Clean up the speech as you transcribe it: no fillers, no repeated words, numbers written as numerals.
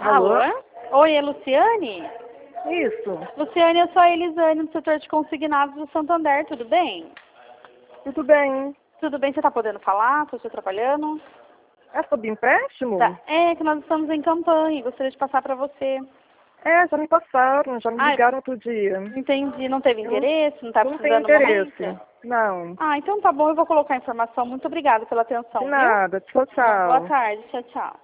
Alô? Oi, é Luciane? Isso. Luciane, eu sou a Elisane, do setor de consignados do Santander, tudo bem? Tudo bem. Tudo bem, você está podendo falar? Estou te atrapalhando? É sobre empréstimo? Tá. É que nós estamos em campanha e gostaria de passar para você. É, já me passaram, já me Ah, ligaram outro dia. entendi. Não teve interesse? Não está Não tenho precisando no interesse. momento? Não. Ah, então tá bom, eu vou colocar a informação. Muito obrigada pela atenção, De viu? nada. Tchau, Boa tchau. tarde, tchau, tchau.